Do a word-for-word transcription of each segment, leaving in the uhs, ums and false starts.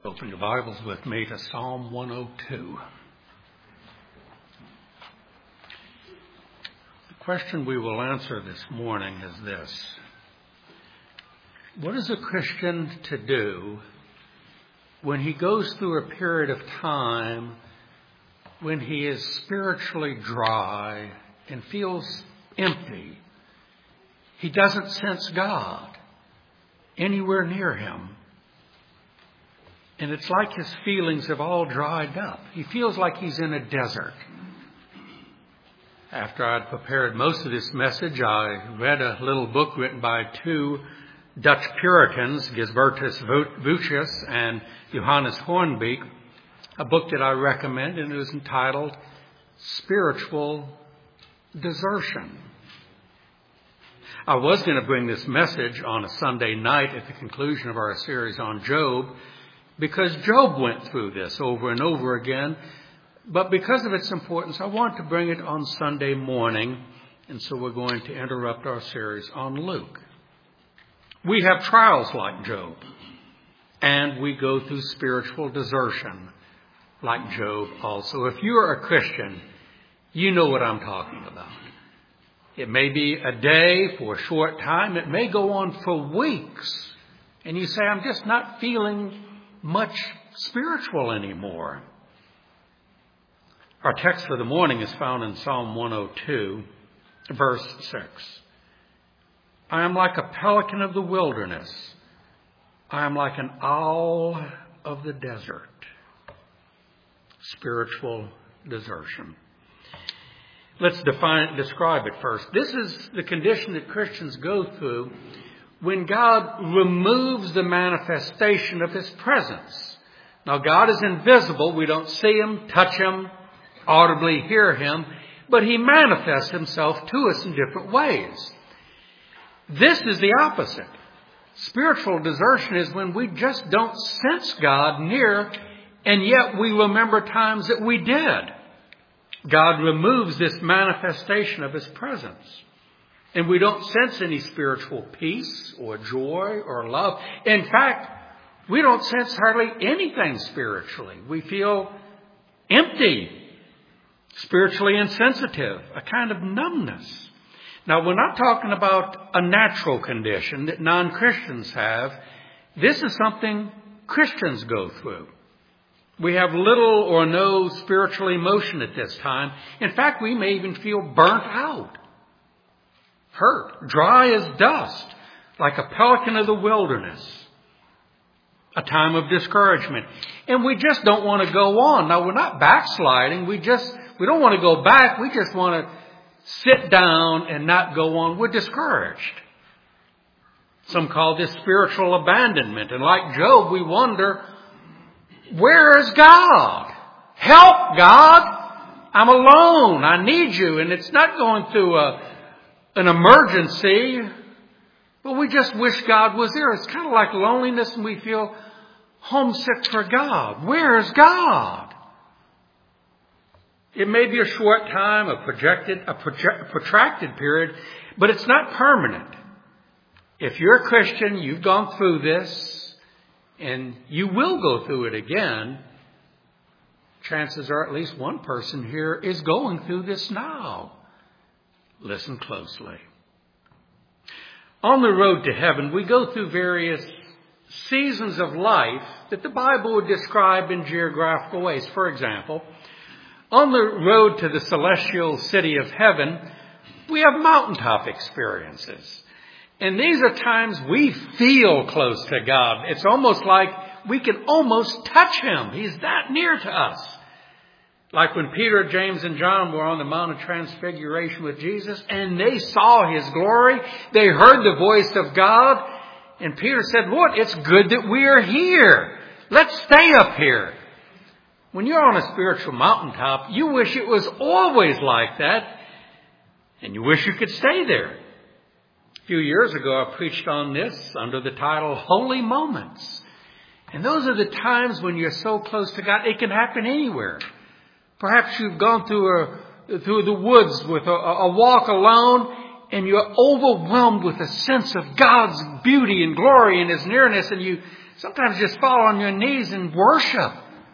Open your Bibles with me to Psalm one oh two. The question we will answer this morning is this: what is a Christian to do when he goes through a period of time when he is spiritually dry and feels empty? He doesn't sense God anywhere near him. And it's like his feelings have all dried up. He feels like he's in a desert. After I'd prepared most of this message, I read a little book written by two Dutch Puritans, Gisbertus Voetius and Johannes Hornbeek, a book that I recommend, and it was entitled Spiritual Desertion. I was going to bring this message on a Sunday night at the conclusion of our series on Job, because Job went through this over and over again. But because of its importance, I want to bring it on Sunday morning. And so we're going to interrupt our series on Luke. We have trials like Job. And we go through spiritual desertion like Job also. If you're a Christian, you know what I'm talking about. It may be a day for a short time. It may go on for weeks. And you say, I'm just not feeling much spiritual anymore. Our text for the morning is found in Psalm one oh two, verse six. I am like a pelican of the wilderness. I am like an owl of the desert. Spiritual desertion. Let's define, describe it first. This is the condition that Christians go through when God removes the manifestation of His presence. Now, God is invisible. We don't see Him, touch Him, audibly hear Him, but He manifests Himself to us in different ways. This is the opposite. Spiritual desertion is when we just don't sense God near, and yet we remember times that we did. God removes this manifestation of His presence. And we don't sense any spiritual peace or joy or love. In fact, we don't sense hardly anything spiritually. We feel empty, spiritually insensitive, a kind of numbness. Now, we're not talking about a natural condition that non-Christians have. This is something Christians go through. We have little or no spiritual emotion at this time. In fact, we may even feel burnt out. Hurt, dry as dust, like a pelican of the wilderness. A time of discouragement. And we just don't want to go on. Now, we're not backsliding. We just, we don't want to go back. We just want to sit down and not go on. We're discouraged. Some call this spiritual abandonment. And like Job, we wonder, where is God? Help, God. I'm alone. I need you. And it's not going through a an emergency, but we just wish God was there. It's kind of like loneliness, and we feel homesick for God. Where is God? It may be a short time, a projected, a project, protracted period, but it's not permanent. If you're a Christian, you've gone through this, and you will go through it again. Chances are at least one person here is going through this now. Listen closely. On the road to heaven, we go through various seasons of life that the Bible would describe in geographical ways. For example, on the road to the celestial city of heaven, we have mountaintop experiences. And these are times we feel close to God. It's almost like we can almost touch Him. He's that near to us. Like when Peter, James, and John were on the Mount of Transfiguration with Jesus, and they saw His glory. They heard the voice of God. And Peter said, Lord, it's good that we are here. Let's stay up here. When you're on a spiritual mountaintop, you wish it was always like that. And you wish you could stay there. A few years ago, I preached on this under the title, Holy Moments. And those are the times when you're so close to God. It can happen anywhere. Perhaps you've gone through a, through the woods with a, a walk alone, and you're overwhelmed with a sense of God's beauty and glory and His nearness, and you sometimes just fall on your knees and worship.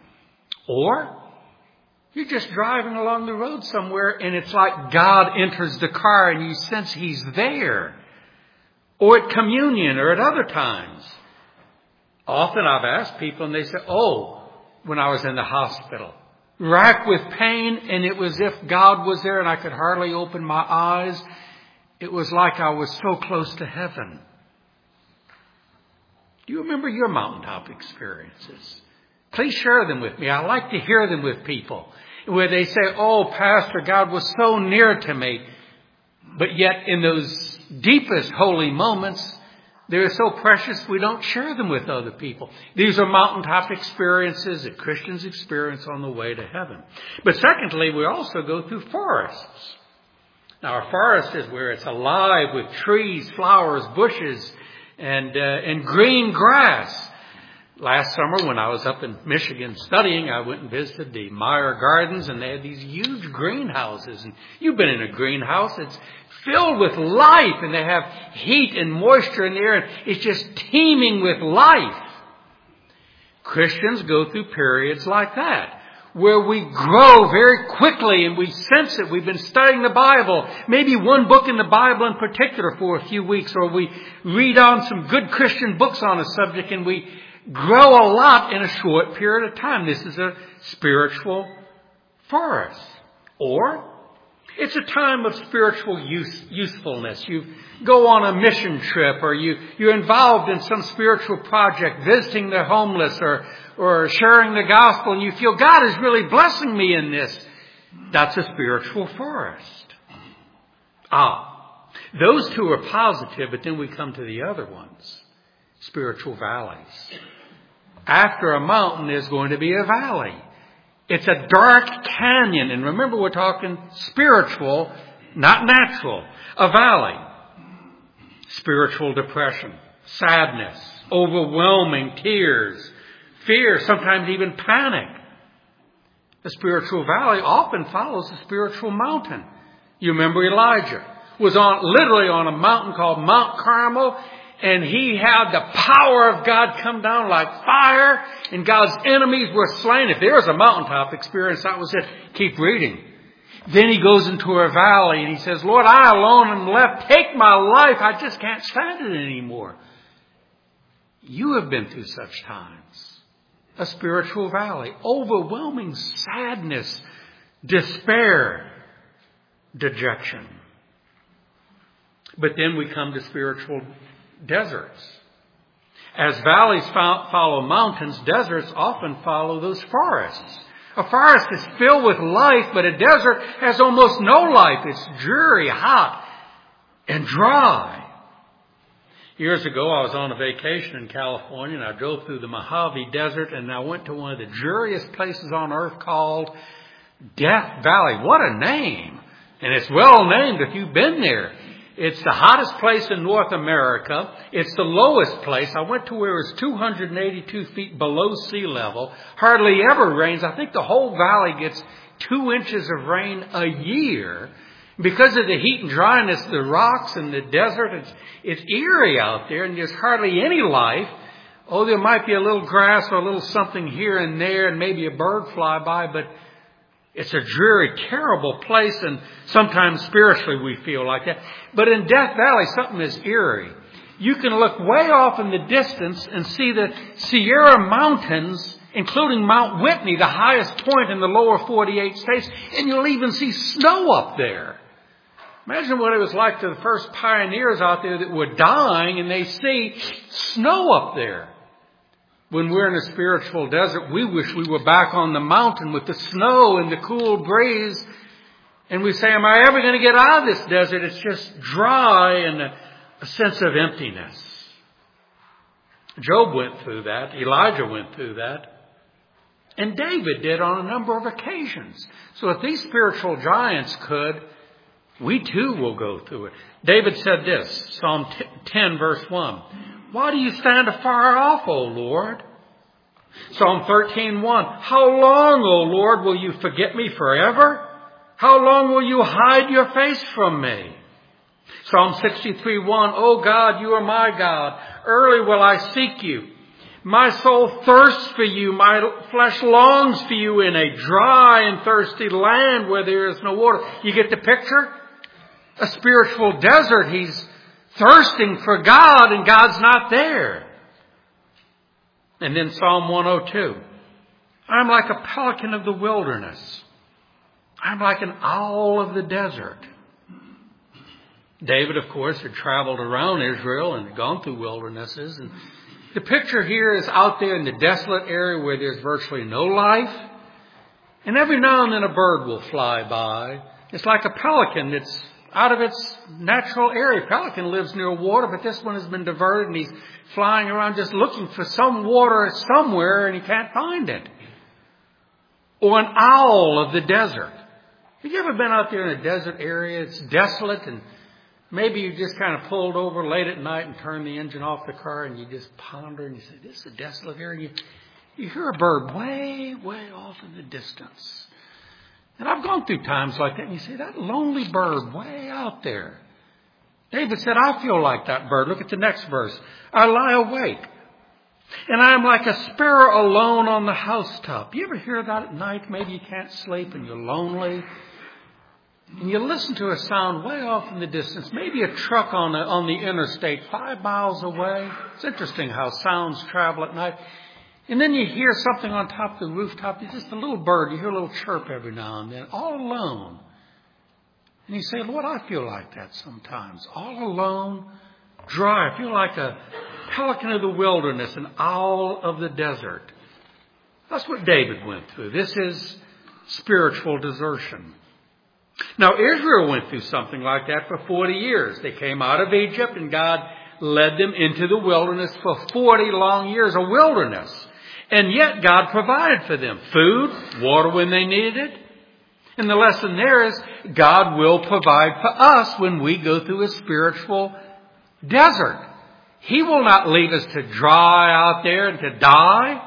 Or you're just driving along the road somewhere and it's like God enters the car and you sense He's there. Or at communion or at other times. Often I've asked people and they say, oh, when I was in the hospital, racked with pain, and it was as if God was there and I could hardly open my eyes. It was like I was so close to heaven. Do you remember your mountaintop experiences? Please share them with me. I like to hear them with people where they say, oh, Pastor, God was so near to me. But yet in those deepest holy moments, they're so precious we don't share them with other people. These are mountaintop experiences that Christians experience on the way to heaven. But secondly, we also go through forests. Now, a forest is where it's alive with trees, flowers, bushes, and, uh, and green grass. Last summer when I was up in Michigan studying, I went and visited the Meyer Gardens, and they had these huge greenhouses. And you've been in a greenhouse. It's filled with life, and they have heat and moisture in the air. And it's just teeming with life. Christians go through periods like that, where we grow very quickly and we sense it. We've been studying the Bible, maybe one book in the Bible in particular for a few weeks, or we read on some good Christian books on a subject, and we grow a lot in a short period of time. This is a spiritual forest. Or it's a time of spiritual use, usefulness. You go on a mission trip, or you, you're involved in some spiritual project, visiting the homeless, or, or sharing the gospel, and you feel God is really blessing me in this. That's a spiritual forest. Ah, those two are positive, but then we come to the other ones. Spiritual valleys. After a mountain is going to be a valley. It's a dark canyon. And remember, we're talking spiritual, not natural. A valley. Spiritual depression, sadness, overwhelming tears, fear, sometimes even panic. The spiritual valley often follows the spiritual mountain. You remember Elijah was on literally on a mountain called Mount Carmel. And he had the power of God come down like fire, and God's enemies were slain. If there was a mountaintop experience, that was it. Keep reading. Then he goes into a valley and he says, Lord, I alone am left. Take my life. I just can't stand it anymore. You have been through such times. A spiritual valley. Overwhelming sadness, despair, dejection. But then we come to spiritual deserts. As valleys follow mountains, deserts often follow those forests. A forest is filled with life, but a desert has almost no life. It's dreary, hot, and dry. Years ago, I was on a vacation in California, and I drove through the Mojave Desert, and I went to one of the dreariest places on earth called Death Valley. What a name! And it's well named if you've been there. It's the hottest place in North America. It's the lowest place. I went to where it's two hundred eighty-two feet below sea level. Hardly ever rains. I think the whole valley gets two inches of rain a year. Because of the heat and dryness, the rocks and the desert, it's, it's eerie out there, and there's hardly any life. Oh, there might be a little grass or a little something here and there, and maybe a bird fly by, but it's a dreary, terrible place, and sometimes spiritually we feel like that. But in Death Valley, something is eerie. You can look way off in the distance and see the Sierra Mountains, including Mount Whitney, the highest point in the lower forty-eight states, and you'll even see snow up there. Imagine what it was like to the first pioneers out there that were dying, and they see snow up there. When we're in a spiritual desert, we wish we were back on the mountain with the snow and the cool breeze. And we say, am I ever going to get out of this desert? It's just dry and a, a sense of emptiness. Job went through that. Elijah went through that. And David did on a number of occasions. So if these spiritual giants could, we too will go through it. David said this, Psalm ten, verse one. Why do you stand afar off, O Lord? Psalm thirteen, one. How long, O Lord, will you forget me forever? How long will you hide your face from me? Psalm sixty-three, one. O God, you are my God. Early will I seek you. My soul thirsts for you. My flesh longs for you in a dry and thirsty land where there is no water. You get the picture? A spiritual desert. He's thirsting for God and God's not there. And then Psalm one oh two. I'm like a pelican of the wilderness. I'm like an owl of the desert. David, of course, had traveled around Israel and gone through wildernesses. And the picture here is out there in the desolate area where there's virtually no life. And every now and then a bird will fly by. It's like a pelican that's out of its natural area. Pelican lives near water, but this one has been diverted and he's flying around just looking for some water somewhere and he can't find it. Or an owl of the desert. Have you ever been out there in a desert area? It's desolate and maybe you just kind of pulled over late at night and turned the engine off the car and you just ponder and you say, this is a desolate area. And you, you hear a bird way, way off in the distance. And I've gone through times like that and you say, that lonely bird way out there. David said, I feel like that bird. Look at the next verse. I lie awake and I am like a sparrow alone on the housetop. You ever hear that at night? Maybe you can't sleep and you're lonely. And you listen to a sound way off in the distance, maybe a truck on the, on the interstate five miles away. It's interesting how sounds travel at night. And then you hear something on top of the rooftop. It's just a little bird. You hear a little chirp every now and then, all alone. And you say, Lord, I feel like that sometimes. All alone, dry. I feel like a pelican of the wilderness, an owl of the desert. That's what David went through. This is spiritual desertion. Now, Israel went through something like that for forty years. They came out of Egypt and God led them into the wilderness for forty long years, a wilderness. And yet God provided for them food, water when they needed it. And the lesson there is God will provide for us when we go through a spiritual desert. He will not leave us to dry out there and to die.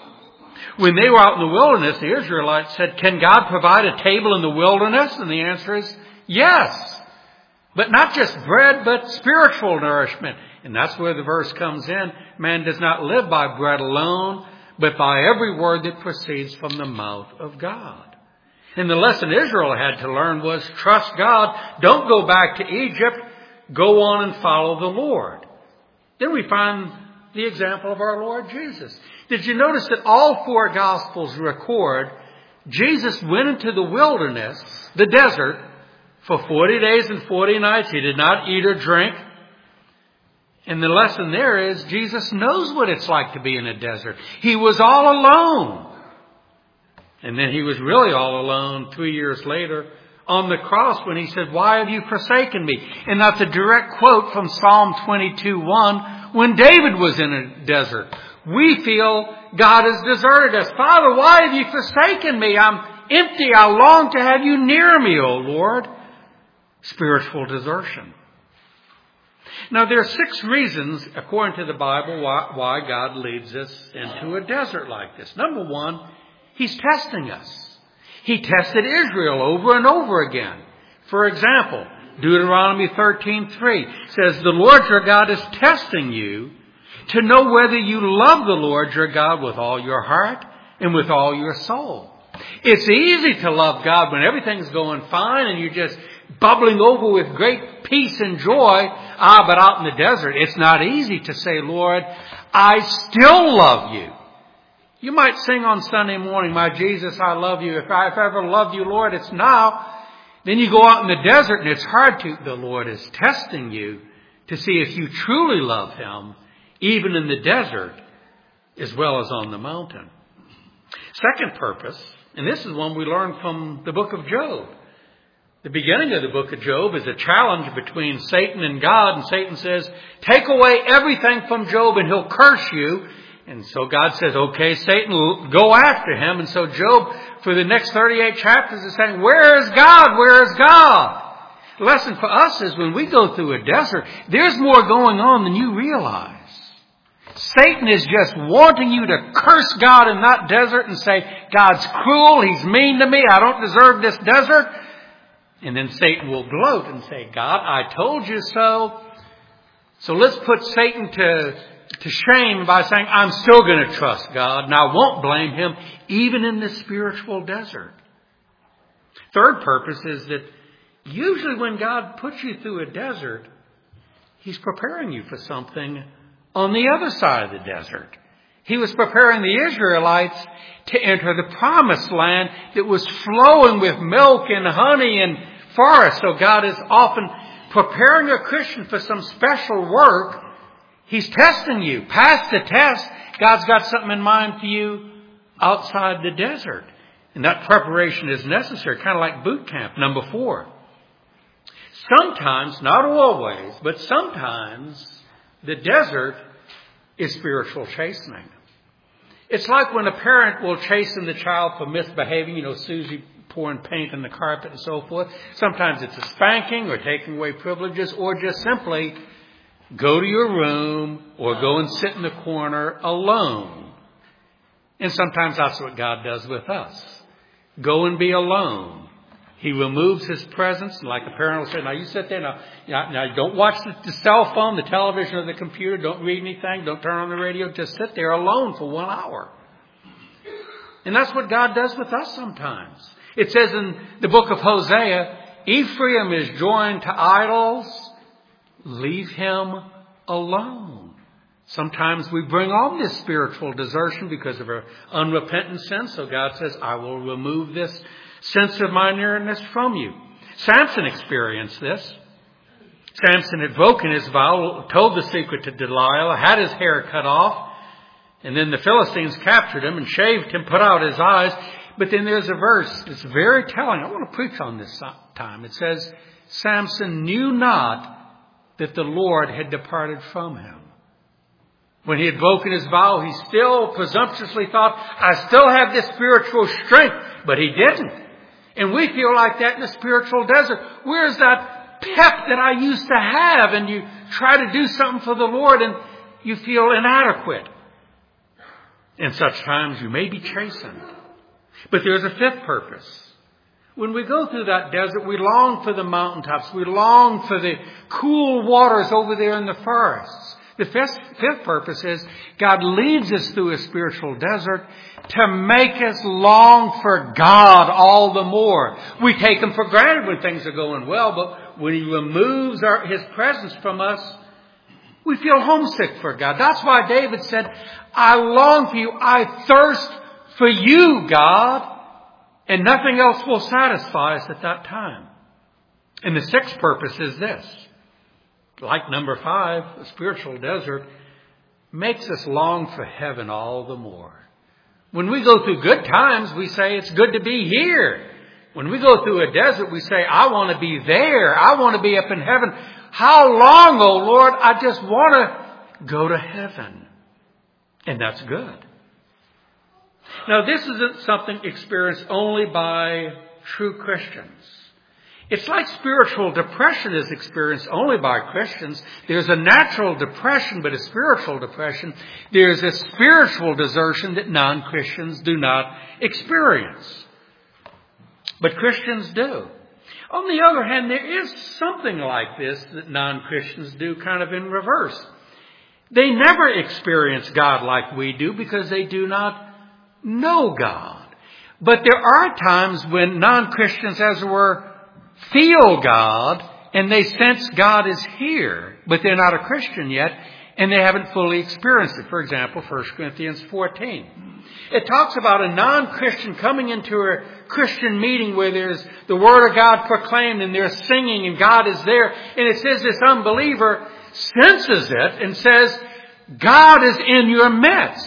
When they were out in the wilderness, the Israelites said, can God provide a table in the wilderness? And the answer is yes. But not just bread, but spiritual nourishment. And that's where the verse comes in. Man does not live by bread alone, but by every word that proceeds from the mouth of God. And the lesson Israel had to learn was trust God. Don't go back to Egypt. Go on and follow the Lord. Then we find the example of our Lord Jesus. Did you notice that all four Gospels record Jesus went into the wilderness, the desert, for forty days and forty nights. He did not eat or drink. And the lesson there is Jesus knows what it's like to be in a desert. He was all alone. And then he was really all alone three years later on the cross when he said, why have you forsaken me? And that's a direct quote from Psalm twenty-two one when David was in a desert. We feel God has deserted us. Father, why have you forsaken me? I'm empty. I long to have you near me, O Lord. Spiritual desertion. Now, there are six reasons, according to the Bible, why, why God leads us into a desert like this. Number one, He's testing us. He tested Israel over and over again. For example, Deuteronomy thirteen three says, the Lord your God is testing you to know whether you love the Lord your God with all your heart and with all your soul. It's easy to love God when everything's going fine and you're just bubbling over with great peace and joy. Ah, but out in the desert, it's not easy to say, Lord, I still love you. You might sing on Sunday morning, my Jesus, I love you. If I've ever loved you, Lord, it's now. Then you go out in the desert and it's hard to. The Lord is testing you to see if you truly love Him, even in the desert, as well as on the mountain. Second purpose, and this is one we learn from the book of Job. The beginning of the book of Job is a challenge between Satan and God. And Satan says, take away everything from Job and he'll curse you. And so God says, okay, Satan, go after him. And so Job, for the next thirty-eight chapters, is saying, where is God? Where is God? The lesson for us is when we go through a desert, there's more going on than you realize. Satan is just wanting you to curse God in that desert and say, God's cruel, He's mean to me, I don't deserve this desert. And then Satan will gloat and say, God, I told you so. So let's put Satan to to shame by saying, I'm still going to trust God and I won't blame Him even in this spiritual desert. Third purpose is that usually when God puts you through a desert, He's preparing you for something on the other side of the desert. He was preparing the Israelites to enter the promised land that was flowing with milk and honey and forest. So God is often preparing a Christian for some special work. He's testing you. Pass the test. God's got something in mind for you outside the desert. And that preparation is necessary, kind of like boot camp. Number four. Sometimes, not always, but sometimes the desert is spiritual chastening. It's like when a parent will chasten the child for misbehaving, you know, Susie pouring paint on the carpet and so forth. Sometimes it's a spanking or taking away privileges or just simply go to your room or go and sit in the corner alone. And sometimes that's what God does with us. Go and be alone. He removes His presence. Like a parent will say, now you sit there. Now, now, now don't watch the, the cell phone, the television, or the computer. Don't read anything. Don't turn on the radio. Just sit there alone for one hour. And that's what God does with us sometimes. It says in the book of Hosea, Ephraim is joined to idols. Leave him alone. Sometimes we bring on this spiritual desertion because of our unrepentant sin. So God says, I will remove this sense of my nearness from you. Samson experienced this. Samson had broken his vow, told the secret to Delilah, had his hair cut off, and then the Philistines captured him and shaved him, put out his eyes. But then there's a verse that's very telling. I want to preach on this time. It says, Samson knew not that the Lord had departed from him. When he had broken his vow, he still presumptuously thought, I still have this spiritual strength. But he didn't. And we feel like that in the spiritual desert. Where's that pep that I used to have? And you try to do something for the Lord and you feel inadequate. In such times you may be chastened. But there's a fifth purpose. When we go through that desert, we long for the mountaintops. We long for the cool waters over there in the forests. The fifth, fifth purpose is God leads us through a spiritual desert to make us long for God all the more. We take Him for granted when things are going well, but when He removes our, His presence from us, we feel homesick for God. That's why David said, I long for you. I thirst for you, God. And nothing else will satisfy us at that time. And the sixth purpose is this. Like number five, the spiritual desert makes us long for heaven all the more. When we go through good times, we say it's good to be here. When we go through a desert, we say, I want to be there. I want to be up in heaven. How long, oh Lord? I just want to go to heaven. And that's good. Now, this isn't something experienced only by true Christians. It's like spiritual depression is experienced only by Christians. There's a natural depression, but a spiritual depression. There's a spiritual desertion that non-Christians do not experience. But Christians do. On the other hand, there is something like this that non-Christians do kind of in reverse. They never experience God like we do because they do not know God. But there are times when non-Christians, as it were, feel God and they sense God is here, but they're not a Christian yet and they haven't fully experienced it. For example, First Corinthians fourteen. It talks about a non-Christian coming into a Christian meeting where there's the Word of God proclaimed and there's singing and God is there. And it says this unbeliever senses it and says, God is in your midst.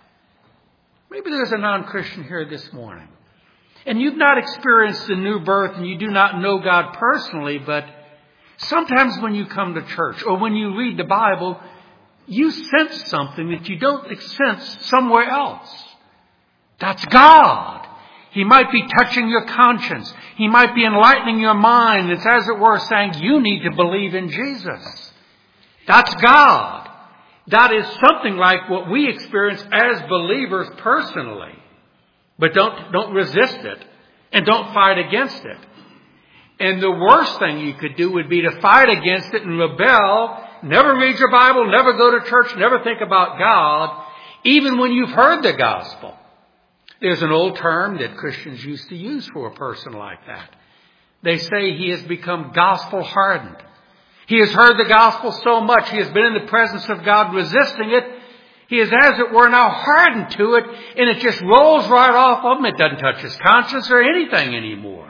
Maybe there's a non-Christian here this morning. And you've not experienced the new birth and you do not know God personally, but sometimes when you come to church or when you read the Bible, you sense something that you don't sense somewhere else. That's God. He might be touching your conscience. He might be enlightening your mind. It's as it were saying, you need to believe in Jesus. That's God. That is something like what we experience as believers personally. But don't, don't resist it and don't fight against it. And the worst thing you could do would be to fight against it and rebel never read your Bible, never go to church, never think about God, even when you've heard the gospel. There's an old term that Christians used to use for a person like that. They say he has become gospel hardened. He has heard the gospel so much, he has been in the presence of God resisting it. He is, as it were, now hardened to it, and it just rolls right off of him. It doesn't touch his conscience or anything anymore.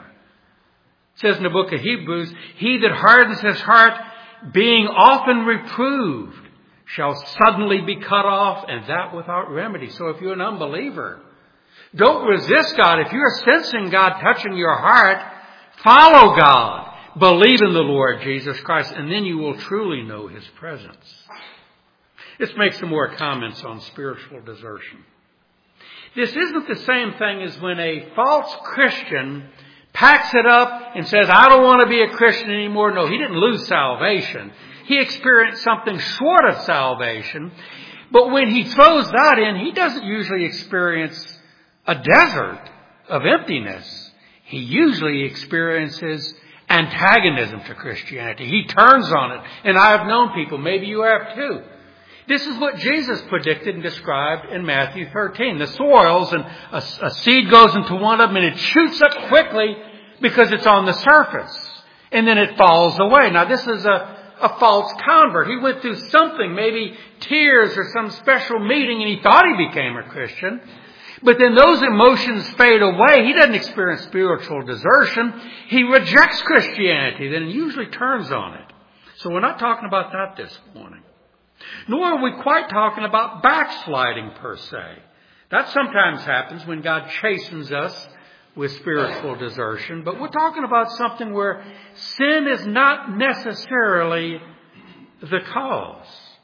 It says in the book of Hebrews, he that hardens his heart, being often reproved, shall suddenly be cut off, and that without remedy. So if you're an unbeliever, don't resist God. If you're sensing God touching your heart, follow God. Believe in the Lord Jesus Christ, and then you will truly know his presence. Let's make some more comments on spiritual desertion. This isn't the same thing as when a false Christian packs it up and says, I don't want to be a Christian anymore. No, he didn't lose salvation. He experienced something short of salvation. But when he throws that in, he doesn't usually experience a desert of emptiness. He usually experiences antagonism to Christianity. He turns on it. And I have known people, maybe you have too. This is what Jesus predicted and described in Matthew thirteen. The soils, and a, a seed goes into one of them and it shoots up quickly because it's on the surface. And then it falls away. Now this is a, a false convert. He went through something, maybe tears or some special meeting, and he thought he became a Christian. But then those emotions fade away. He doesn't experience spiritual desertion. He rejects Christianity, then usually turns on it. So we're not talking about that this morning. Nor are we quite talking about backsliding per se. That sometimes happens when God chastens us with spiritual desertion. But we're talking about something where sin is not necessarily the cause.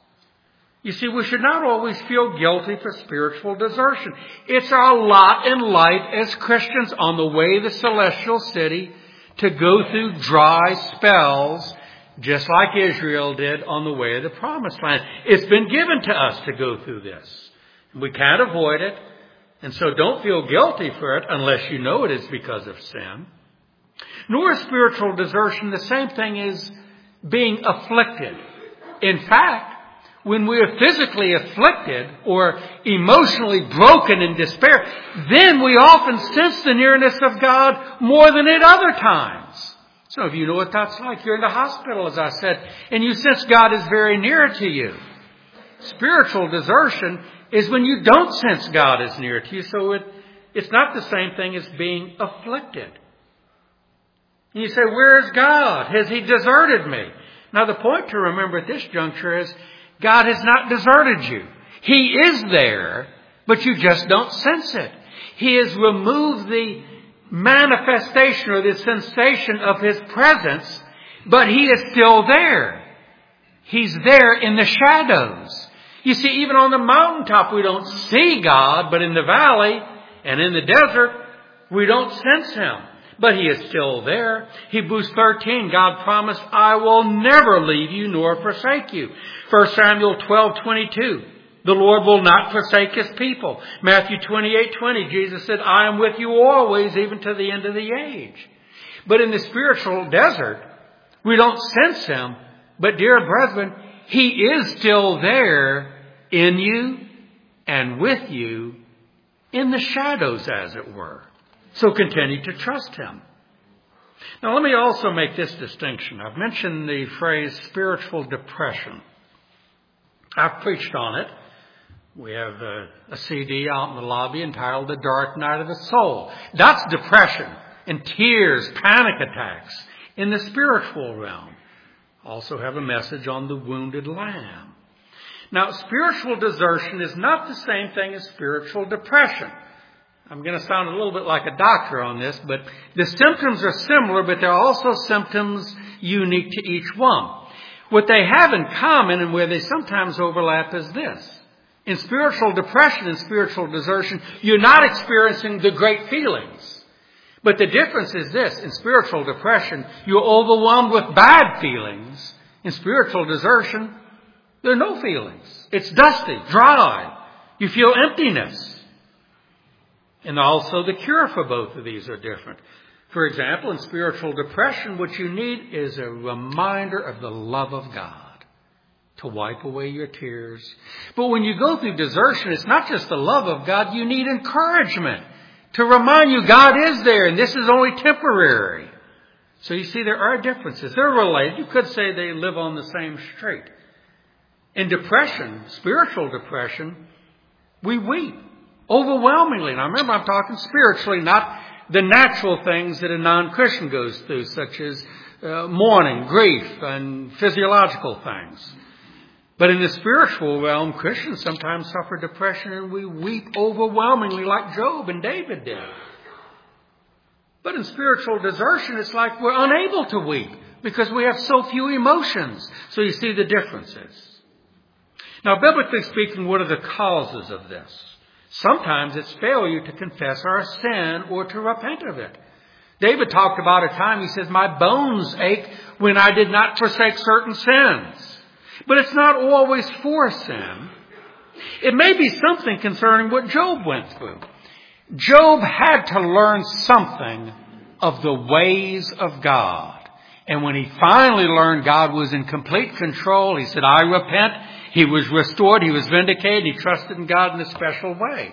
You see, we should not always feel guilty for spiritual desertion. It's our lot in life as Christians on the way to the celestial city to go through dry spells, just like Israel did on the way of the promised land. It's been given to us to go through this. We can't avoid it. And so don't feel guilty for it unless you know it is because of sin. Nor is spiritual desertion the same thing as being afflicted. In fact, when we are physically afflicted or emotionally broken in despair, then we often sense the nearness of God more than at other times. Some of you know what that's like. You're in the hospital, as I said, and you sense God is very near to you. Spiritual desertion is when you don't sense God is near to you, so it, it's not the same thing as being afflicted. And you say, where is God? Has he deserted me? Now the point to remember at this juncture is God has not deserted you. He is there, but you just don't sense it. He has removed the manifestation or the sensation of his presence, but he is still there. He's there in the shadows. You see, even on the mountaintop we don't see God, but in the valley and in the desert we don't sense him. But he is still there. Hebrews thirteen, God promised, I will never leave you nor forsake you. First Samuel twelve twenty-two, the Lord will not forsake his people. Matthew twenty-eight twenty, Jesus said, I am with you always, even to the end of the age. But in the spiritual desert, we don't sense him. But dear brethren, he is still there in you and with you in the shadows, as it were. So continue to trust him. Now let me also make this distinction. I've mentioned the phrase spiritual depression. I've preached on it. We have a, a C D out in the lobby entitled The Dark Night of the Soul. That's depression and tears, panic attacks in the spiritual realm. Also have a message on the wounded lamb. Now, spiritual desertion is not the same thing as spiritual depression. I'm going to sound a little bit like a doctor on this, but the symptoms are similar, but there are also symptoms unique to each one. What they have in common and where they sometimes overlap is this. In spiritual depression and spiritual desertion, you're not experiencing the great feelings. But the difference is this. In spiritual depression, you're overwhelmed with bad feelings. In spiritual desertion, there are no feelings. It's dusty, dry. You feel emptiness. And also the cure for both of these are different. For example, in spiritual depression, what you need is a reminder of the love of God. to wipe away your tears. But when you go through desertion, it's not just the love of God. You need encouragement to remind you God is there and this is only temporary. So you see, there are differences. They're related. You could say they live on the same street. In depression, spiritual depression, we weep overwhelmingly. Now remember, I'm talking spiritually, not the natural things that a non-Christian goes through, such as uh, mourning, grief, and physiological things. But in the spiritual realm, Christians sometimes suffer depression and we weep overwhelmingly like Job and David did. But in spiritual desertion, it's like we're unable to weep because we have so few emotions. So you see the differences. Now, biblically speaking, what are the causes of this? Sometimes it's failure to confess our sin or to repent of it. David talked about a time, he says, my bones ache when I did not forsake certain sins. But it's not always for sin. It may be something concerning what Job went through. Job had to learn something of the ways of God. And when he finally learned God was in complete control, he said, I repent. He was restored. He was vindicated. He trusted in God in a special way.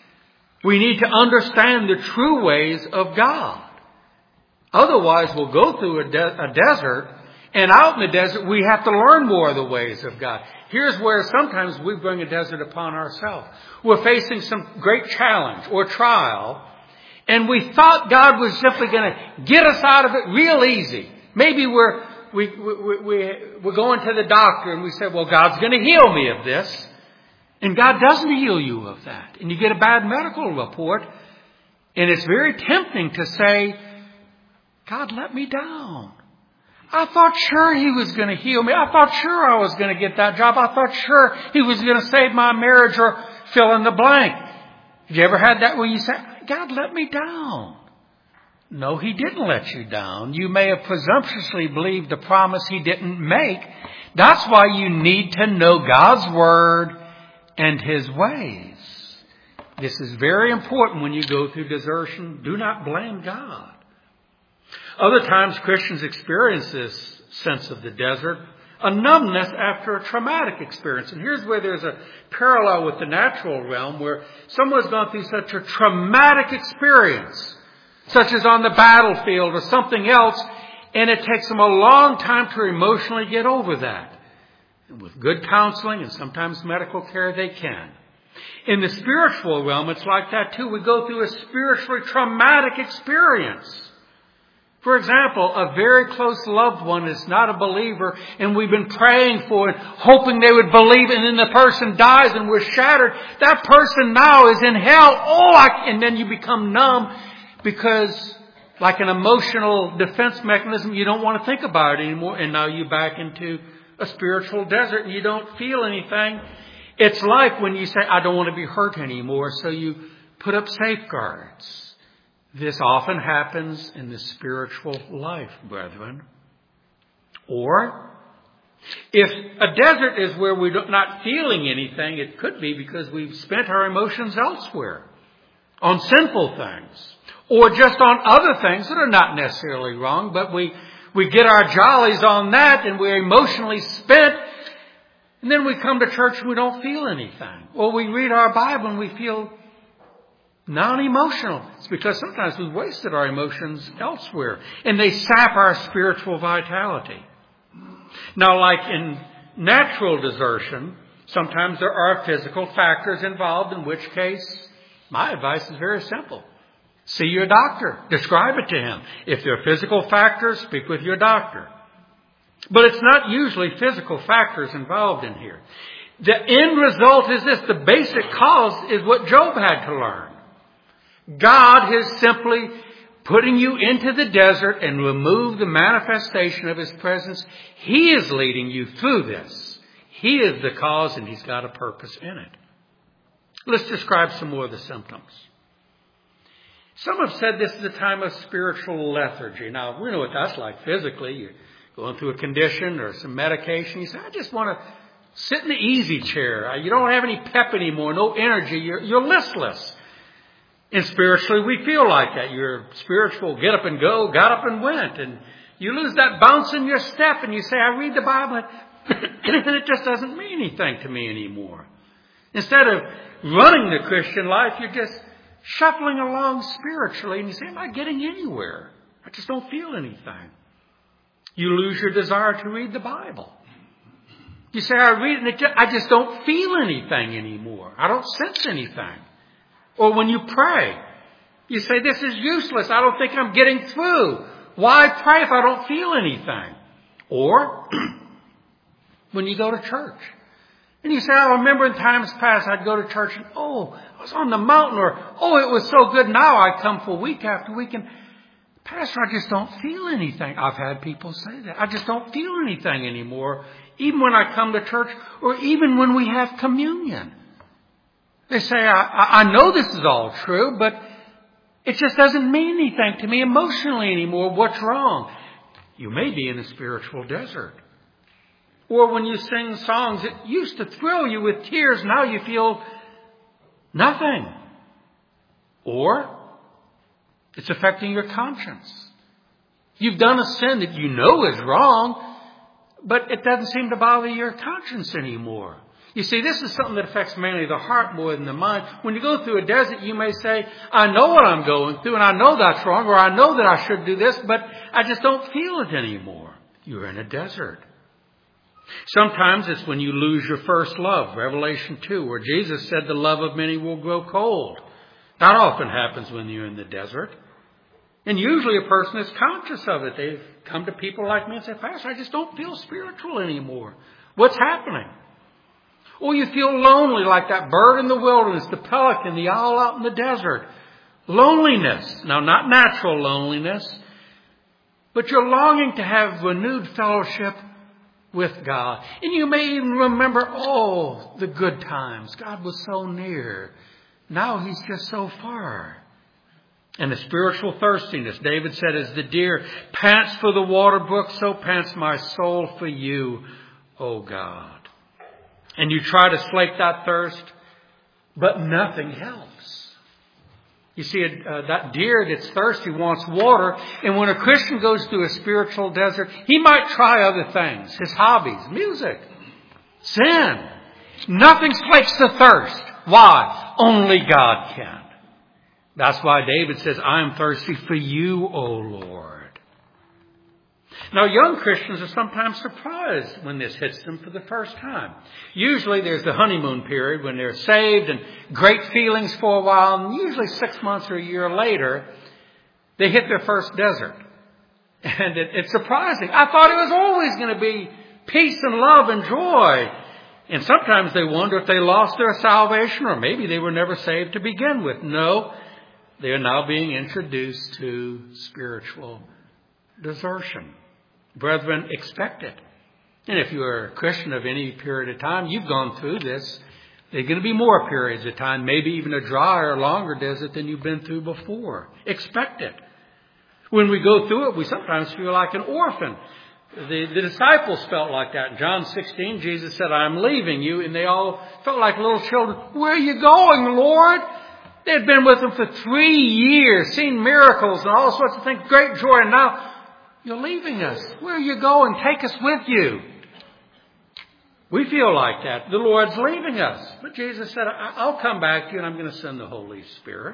We need to understand the true ways of God. Otherwise, we'll go through a, de- a desert, and out in the desert, we have to learn more of the ways of God. Here's where sometimes we bring a desert upon ourselves. We're facing some great challenge or trial, and we thought God was simply going to get us out of it real easy. Maybe we're we, we, we, we're going to the doctor and we say, well, God's going to heal me of this. And God doesn't heal you of that. And you get a bad medical report, and it's very tempting to say, God let me down. I thought sure He was going to heal me. I thought sure I was going to get that job. I thought sure He was going to save my marriage or fill in the blank. Have you ever had that where you say, God let me down? No, He didn't let you down. You may have presumptuously believed the promise He didn't make. That's why you need to know God's Word and His ways. This is very important when you go through desertion. Do not blame God. Other times Christians experience this sense of the desert, a numbness after a traumatic experience. And here's where there's a parallel with the natural realm where someone's gone through such a traumatic experience, such as on the battlefield or something else, and it takes them a long time to emotionally get over that. And with good counseling and sometimes medical care, they can. In the spiritual realm, it's like that too. We go through a spiritually traumatic experience. For example, a very close loved one is not a believer, and we've been praying for it, hoping they would believe, and then the person dies and we're shattered. That person now is in hell. Oh, I, and then you become numb because, like an emotional defense mechanism, you don't want to think about it anymore, and now you're back into a spiritual desert and you don't feel anything. It's like when you say, I don't want to be hurt anymore, so you put up safeguards. This often happens in the spiritual life, brethren. Or, if a desert is where we're not feeling anything, it could be because we've spent our emotions elsewhere, on sinful things, or just on other things that are not necessarily wrong, but we, we get our jollies on that and we're emotionally spent, and then we come to church and we don't feel anything. Or we read our Bible and we feel non-emotional. It's because sometimes we've wasted our emotions elsewhere, and they sap our spiritual vitality. Now, like in natural desertion, sometimes there are physical factors involved, in which case, my advice is very simple. See your doctor. Describe it to him. If there are physical factors, speak with your doctor. But it's not usually physical factors involved in here. The end result is this. The basic cause is what Job had to learn. God is simply putting you into the desert and remove the manifestation of His presence. He is leading you through this. He is the cause, and He's got a purpose in it. Let's describe some more of the symptoms. Some have said this is a time of spiritual lethargy. Now, we know what that's like physically. You're going through a condition or some medication. You say, I just want to sit in the easy chair. You don't have any pep anymore, no energy. You're, you're listless. And spiritually, we feel like that. You're spiritual, get up and go, got up and went. And you lose that bounce in your step and you say, I read the Bible, and and it just doesn't mean anything to me anymore. Instead of running the Christian life, you're just shuffling along spiritually, and you say, am I getting anywhere? I just don't feel anything. You lose your desire to read the Bible. You say, I read it, and I just don't feel anything anymore. I don't sense anything. Or when you pray, you say, this is useless. I don't think I'm getting through. Why pray if I don't feel anything? Or when you go to church, and you say, I remember in times past I'd go to church and, oh, I was on the mountain, or, oh, it was so good. Now I come for week after week, and Pastor, I just don't feel anything. I've had people say that. I just don't feel anything anymore, even when I come to church or even when we have communion. They say, I, I know this is all true, but it just doesn't mean anything to me emotionally anymore. What's wrong? You may be in a spiritual desert. Or when you sing songs that used to thrill you with tears, now you feel nothing. Or it's affecting your conscience. You've done a sin that you know is wrong, but it doesn't seem to bother your conscience anymore. You see, this is something that affects mainly the heart more than the mind. When you go through a desert, you may say, I know what I'm going through, and I know that's wrong, or I know that I should do this, but I just don't feel it anymore. You're in a desert. Sometimes it's when you lose your first love, Revelation two, where Jesus said the love of many will grow cold. That often happens when you're in the desert. And usually a person is conscious of it. They've come to people like me and say, Pastor, I just don't feel spiritual anymore. What's happening? Or you feel lonely like that bird in the wilderness, the pelican, the owl out in the desert. Loneliness. Now, not natural loneliness, but you're longing to have renewed fellowship with God. And you may even remember, oh, the good times. God was so near. Now He's just so far. And the spiritual thirstiness, David said, as the deer pants for the water brook, so pants my soul for you, O God. And you try to slake that thirst, but nothing helps. You see, uh, that deer that's thirsty wants water. And when a Christian goes through a spiritual desert, he might try other things. His hobbies, music, sin. Nothing slakes the thirst. Why? Only God can. That's why David says, I am thirsty for you, O Lord. Now, young Christians are sometimes surprised when this hits them for the first time. Usually there's the honeymoon period when they're saved and great feelings for a while. And usually six months or a year later, they hit their first desert. And it, it's surprising. I thought it was always going to be peace and love and joy. And sometimes they wonder if they lost their salvation or maybe they were never saved to begin with. No, they are now being introduced to spiritual desertion. Brethren, expect it. And if you are a Christian of any period of time, you've gone through this. There are going to be more periods of time, maybe even a drier, longer desert than you've been through before. Expect it. When we go through it, we sometimes feel like an orphan. The, the disciples felt like that. In John sixteen, Jesus said, I am leaving you. And they all felt like little children. Where are you going, Lord? They had been with him for three years, seen miracles and all sorts of things, great joy. And now you're leaving us. Where are you going? Take us with you. We feel like that. The Lord's leaving us. But Jesus said, I'll come back to you and I'm going to send the Holy Spirit.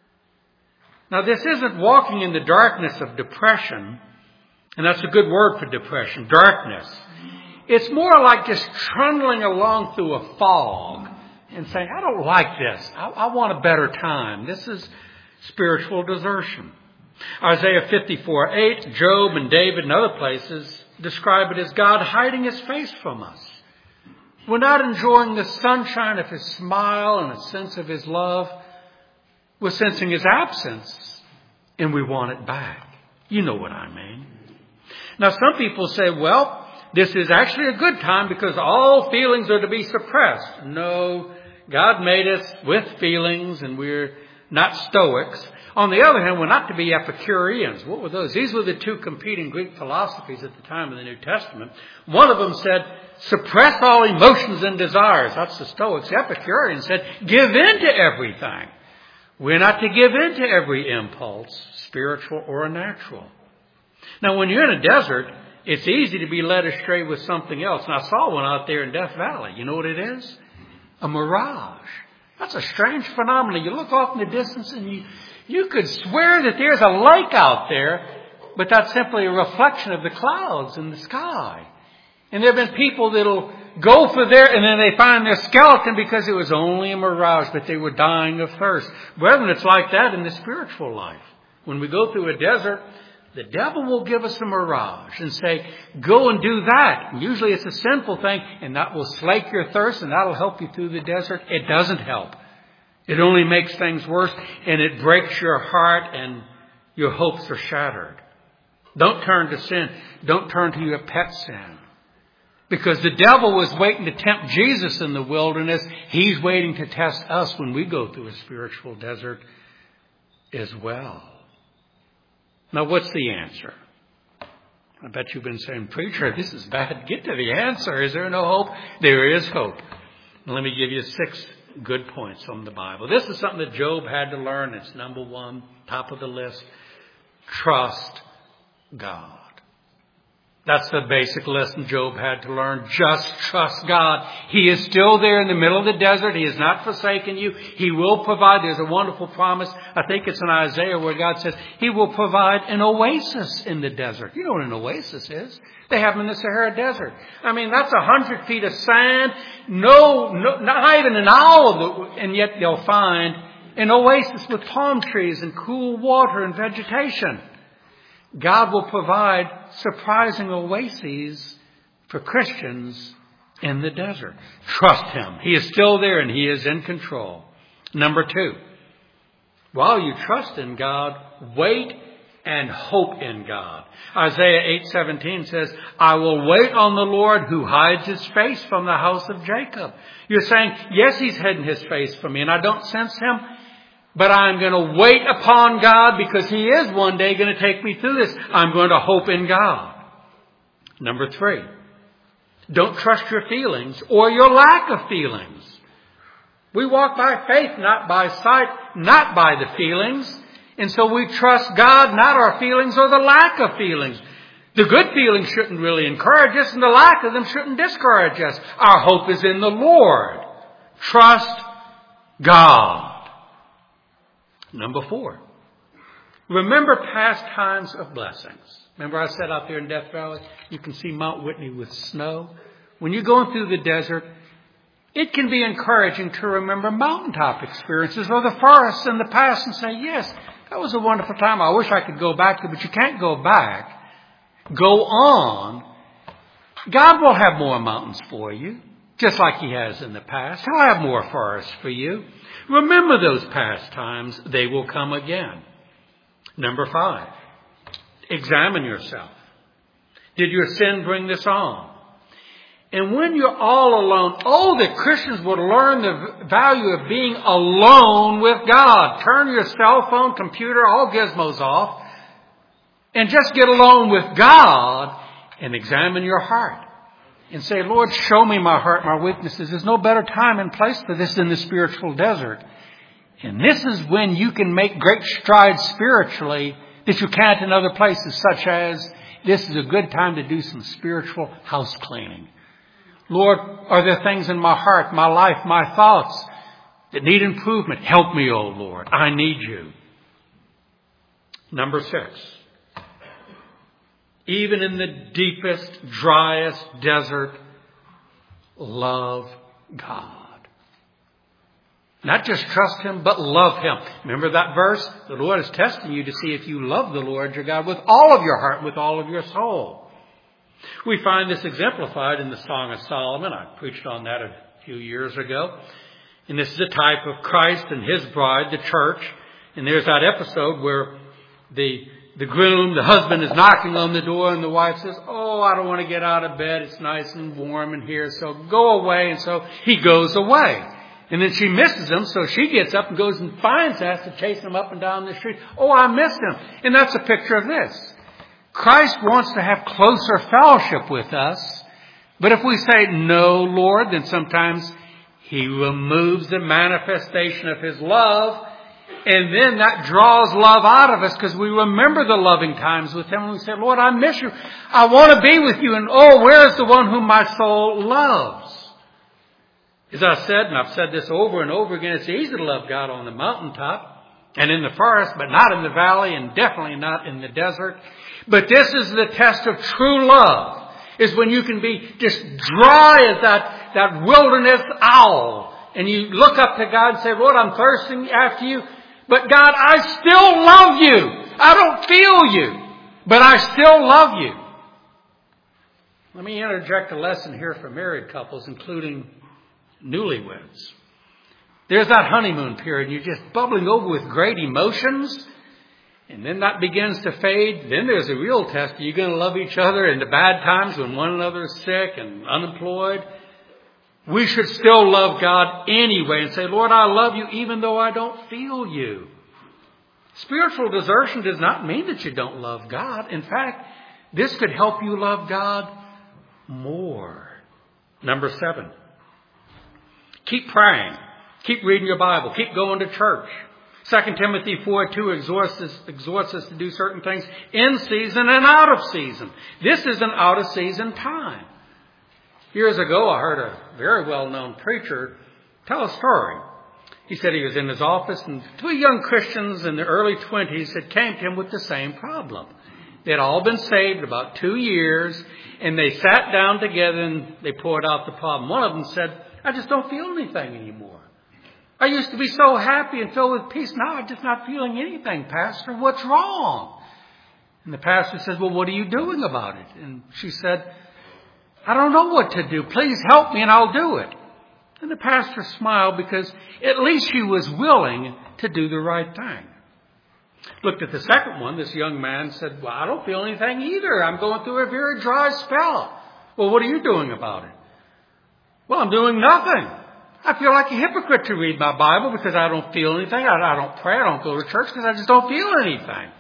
Now, this isn't walking in the darkness of depression. And that's a good word for depression, darkness. It's more like just trundling along through a fog and saying, I don't like this. I, I want a better time. This is spiritual desertion. Isaiah fifty-four eight, Job and David and other places describe it as God hiding His face from us. We're not enjoying the sunshine of His smile and a sense of His love. We're sensing His absence and we want it back. You know what I mean. Now some people say, well, this is actually a good time because all feelings are to be suppressed. No, God made us with feelings and we're not Stoics. On the other hand, we're not to be Epicureans. What were those? These were the two competing Greek philosophies at the time of the New Testament. One of them said, suppress all emotions and desires. That's the Stoics. The Epicureans said, give in to everything. We're not to give in to every impulse, spiritual or natural. Now, when you're in a desert, it's easy to be led astray with something else. And I saw one out there in Death Valley. You know what it is? A mirage. That's a strange phenomenon. You look off in the distance and you, you could swear that there's a lake out there, but that's simply a reflection of the clouds in the sky. And there have been people that'll go for there and then they find their skeleton because it was only a mirage, but they were dying of thirst. Brethren, it's like that in the spiritual life. When we go through a desert, the devil will give us a mirage and say, go and do that. And usually it's a sinful thing, and that will slake your thirst, and that'll help you through the desert. It doesn't help. It only makes things worse, and it breaks your heart, and your hopes are shattered. Don't turn to sin. Don't turn to your pet sin. Because the devil was waiting to tempt Jesus in the wilderness. He's waiting to test us when we go through a spiritual desert as well. Now, what's the answer? I bet you've been saying, preacher, this is bad. Get to the answer. Is there no hope? There is hope. And let me give you six good points from the Bible. This is something that Job had to learn. It's number one, top of the list. Trust God. That's the basic lesson Job had to learn. Just trust God. He is still there in the middle of the desert. He has not forsaken you. He will provide. There's a wonderful promise. I think it's in Isaiah where God says He will provide an oasis in the desert. You know what an oasis is? They have them in the Sahara Desert. I mean, that's a hundred feet of sand. No, no, not even an hour of it, and yet they'll find an oasis with palm trees and cool water and vegetation. God will provide surprising oases for Christians in the desert. Trust Him. He is still there and He is in control. Number two, while you trust in God, wait and hope in God. Isaiah eight seventeen says, I will wait on the Lord who hides His face from the house of Jacob. You're saying, yes, He's hidden His face from me and I don't sense Him. But I'm going to wait upon God because He is one day going to take me through this. I'm going to hope in God. Number three, don't trust your feelings or your lack of feelings. We walk by faith, not by sight, not by the feelings. And so we trust God, not our feelings or the lack of feelings. The good feelings shouldn't really encourage us and the lack of them shouldn't discourage us. Our hope is in the Lord. Trust God. Number four, remember past times of blessings. Remember I said out there in Death Valley, you can see Mount Whitney with snow. When you're going through the desert, it can be encouraging to remember mountaintop experiences or the forests in the past and say, yes, that was a wonderful time. I wish I could go back to, but you can't go back. Go on. God will have more mountains for you, just like He has in the past. He'll have more forests for you. Remember those past times. They will come again. Number five, examine yourself. Did your sin bring this on? And when you're all alone, oh, that Christians would learn the value of being alone with God. Turn your cell phone, computer, all gizmos off, and just get alone with God and examine your heart. And say, Lord, show me my heart, my weaknesses. There's no better time and place for this than the spiritual desert. And this is when you can make great strides spiritually that you can't in other places, such as this is a good time to do some spiritual house cleaning. Lord, are there things in my heart, my life, my thoughts that need improvement? Help me, oh Lord. I need you. Number six. Even in the deepest, driest desert, love God. Not just trust Him, but love Him. Remember that verse? The Lord is testing you to see if you love the Lord your God with all of your heart and with all of your soul. We find this exemplified in the Song of Solomon. I preached on that a few years ago. And this is a type of Christ and His bride, the church. And there's that episode where the The groom, the husband, is knocking on the door and the wife says, oh, I don't want to get out of bed. It's nice and warm in here, so go away. And so he goes away. And then she misses him, so she gets up and goes and finds us to chase him up and down the street. Oh, I missed him. And that's a picture of this. Christ wants to have closer fellowship with us. But if we say, no, Lord, then sometimes He removes the manifestation of His love. And then that draws love out of us because we remember the loving times with Him. And we say, Lord, I miss you. I want to be with you. And oh, where's the one whom my soul loves? As I said, and I've said this over and over again, it's easy to love God on the mountaintop and in the forest, but not in the valley and definitely not in the desert. But this is the test of true love, is when you can be just dry as that, that wilderness owl. And you look up to God and say, Lord, I'm thirsting after you. But God, I still love you. I don't feel you, but I still love you. Let me interject a lesson here for married couples, including newlyweds. There's that honeymoon period. You're just bubbling over with great emotions. And then that begins to fade. Then there's a real test. Are you going to love each other in the bad times when one another is sick and unemployed? We should still love God anyway and say, Lord, I love you even though I don't feel you. Spiritual desertion does not mean that you don't love God. In fact, this could help you love God more. Number seven. Keep praying. Keep reading your Bible. Keep going to church. Second Timothy four two exhorts us, exhorts us to do certain things in season and out of season. This is an out of season time. Years ago, I heard a very well-known preacher tell a story. He said he was in his office and two young Christians in their early twenties had came to him with the same problem. They had all been saved about two years and they sat down together and they poured out the problem. One of them said, I just don't feel anything anymore. I used to be so happy and filled with peace. Now I'm just not feeling anything, Pastor. What's wrong? And the pastor says, well, what are you doing about it? And she said, I don't know what to do. Please help me and I'll do it. And the pastor smiled because at least she was willing to do the right thing. Looked at the second one. This young man said, well, I don't feel anything either. I'm going through a very dry spell. Well, what are you doing about it? Well, I'm doing nothing. I feel like a hypocrite to read my Bible because I don't feel anything. I, I don't pray. I don't go to church because I just don't feel anything.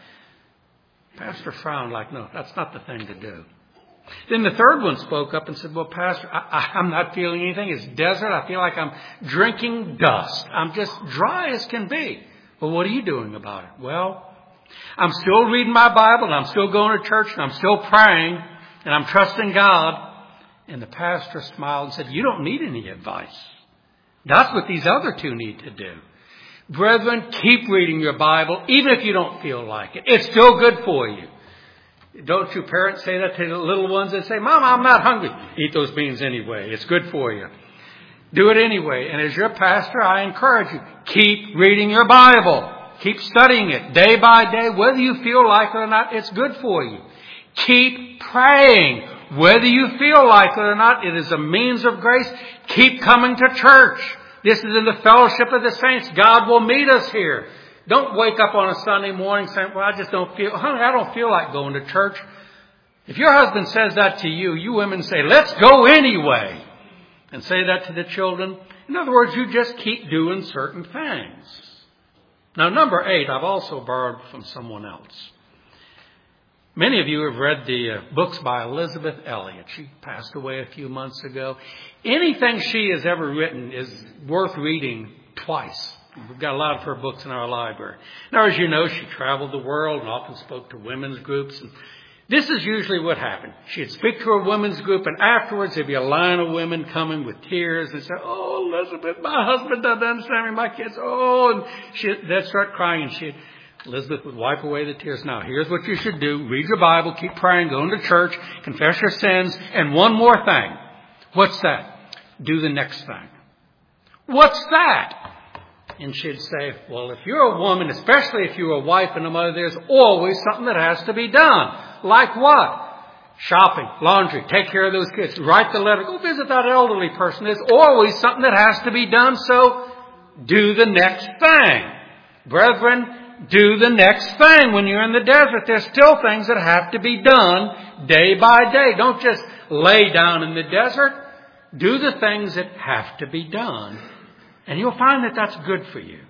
Pastor frowned like, no, that's not the thing to do. Then the third one spoke up and said, well, Pastor, I, I, I'm not feeling anything. It's desert. I feel like I'm drinking dust. I'm just dry as can be. Well, what are you doing about it? Well, I'm still reading my Bible and I'm still going to church and I'm still praying and I'm trusting God. And the pastor smiled and said, you don't need any advice. That's what these other two need to do. Brethren, keep reading your Bible, even if you don't feel like it. It's still good for you. Don't you parents say that to the little ones that say, Mom, I'm not hungry. Eat those beans anyway. It's good for you. Do it anyway. And as your pastor, I encourage you, keep reading your Bible. Keep studying it day by day. Whether you feel like it or not, it's good for you. Keep praying. Whether you feel like it or not, it is a means of grace. Keep coming to church. This is in the fellowship of the saints. God will meet us here. Don't wake up on a Sunday morning saying, well, I just don't feel, honey, I don't feel like going to church. If your husband says that to you, you women say, let's go anyway. And say that to the children. In other words, you just keep doing certain things. Now, number eight, I've also borrowed from someone else. Many of you have read the uh, books by Elizabeth Elliot. She passed away a few months ago. Anything she has ever written is worth reading twice. We've got a lot of her books in our library. Now, as you know, she traveled the world and often spoke to women's groups. And this is usually what happened. She'd speak to a women's group, and afterwards there'd be a line of women coming with tears and say, oh, Elizabeth, my husband doesn't understand me, my kids, oh, and she'd, they'd start crying, and she'd, Elizabeth would wipe away the tears. Now, here's what you should do. Read your Bible, keep praying, go into church, confess your sins, and one more thing. What's that? Do the next thing. What's that? And she'd say, well, if you're a woman, especially if you're a wife and a mother, there's always something that has to be done. Like what? Shopping, laundry, take care of those kids, write the letter, go visit that elderly person. There's always something that has to be done, so do the next thing. Brethren, do the next thing. When you're in the desert, there's still things that have to be done day by day. Don't just lay down in the desert. Do the things that have to be done. And you'll find that that's good for you.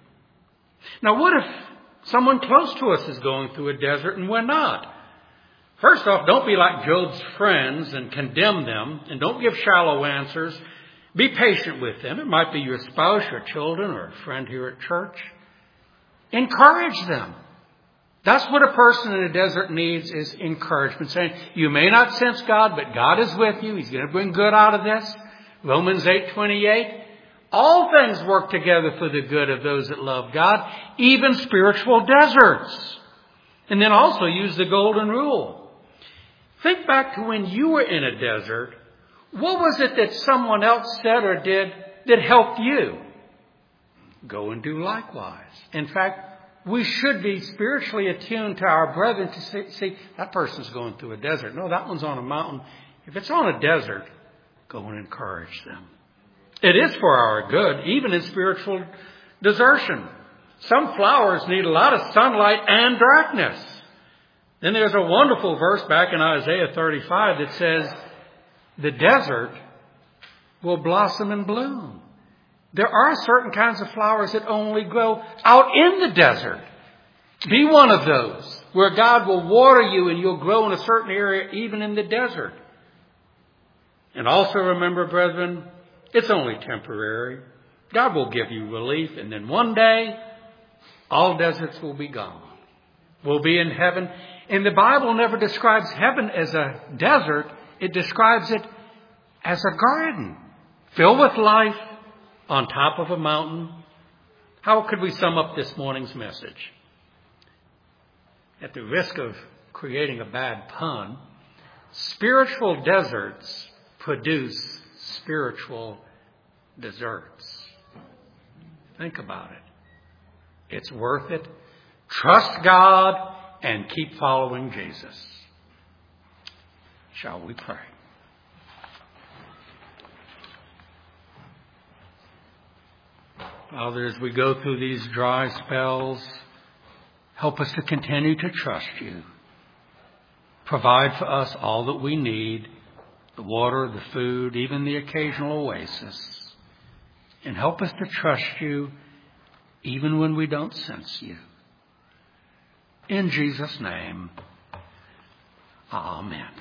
Now, what if someone close to us is going through a desert and we're not? First off, don't be like Job's friends and condemn them. And don't give shallow answers. Be patient with them. It might be your spouse, your children, or a friend here at church. Encourage them. That's what a person in a desert needs, is encouragement. Saying, you may not sense God, but God is with you. He's going to bring good out of this. Romans eight twenty-eight. All things work together for the good of those that love God, even spiritual deserts. And then also use the golden rule. Think back to when you were in a desert. What was it that someone else said or did that helped you? Go and do likewise. In fact, we should be spiritually attuned to our brethren to see, see, that person's going through a desert. No, that one's on a mountain. If it's on a desert, go and encourage them. It is for our good, even in spiritual desertion. Some flowers need a lot of sunlight and darkness. Then there's a wonderful verse back in Isaiah thirty-five that says, the desert will blossom and bloom. There are certain kinds of flowers that only grow out in the desert. Be one of those where God will water you and you'll grow in a certain area even in the desert. And also remember, brethren, it's only temporary. God will give you relief, and then one day all deserts will be gone. We'll be in heaven. And the Bible never describes heaven as a desert. It describes it as a garden filled with life on top of a mountain. How could we sum up this morning's message? At the risk of creating a bad pun, spiritual deserts produce spiritual deserts. Think about it. It's worth it. Trust God and keep following Jesus. Shall we pray? Father, as we go through these dry spells, help us to continue to trust you. Provide for us all that we need, the water, the food, even the occasional oasis. And help us to trust you even when we don't sense you. In Jesus' name, amen.